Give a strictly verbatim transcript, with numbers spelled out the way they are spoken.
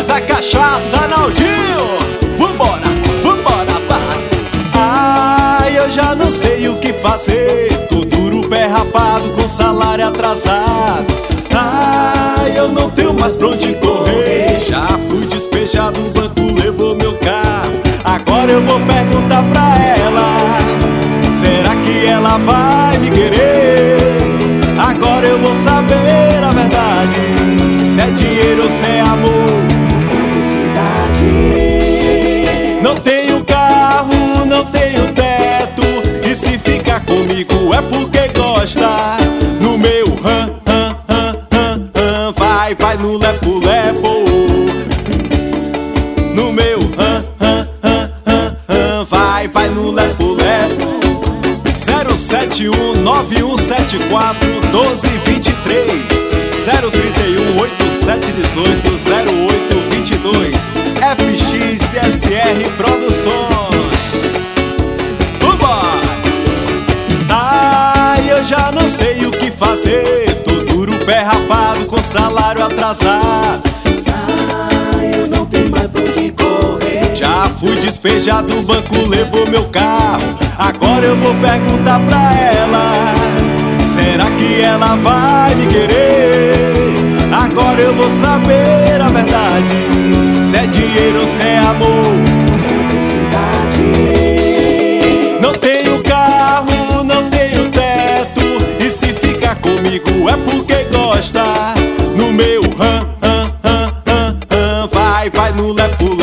Traz a cachaça, Naldinho. Vambora, vambora, vai. Ai, eu já não sei o que fazer. Tô duro, pé rapado, com salário atrasado. Ai, eu não tenho mais pra onde correr. Já fui despejado, o banco levou meu carro. Agora eu vou perguntar pra ela, será que ela vai me querer? Agora eu vou saber a verdade, se é dinheiro ou se é amor. Não tenho carro, não tenho teto, e se ficar comigo é porque gosta. No meu ram, ram, ram, ram, ram, vai, vai no lepo-lepo. No meu ram, ram, ram, ram, ram, vai, vai no lepo-lepo. Zero sete um nove um sete quatro doze vinte e três, zero trinta e um oito sete dezoito zero oito vinte e dois. F X S R Produções. Uba! Ai, eu já não sei o que fazer. Tô duro, pé rapado, com salário atrasado. Ai, eu não tenho mais pra onde correr. Já fui despejado, o banco levou meu carro. Agora eu vou perguntar pra ela, será que ela vai me querer? Agora eu vou saber a verdade, se é dinheiro ou se é amor. Não tenho carro, não tenho teto, e se ficar comigo é porque gosta. No meu ram, ram, ram, ram, ram, vai, vai no lepo.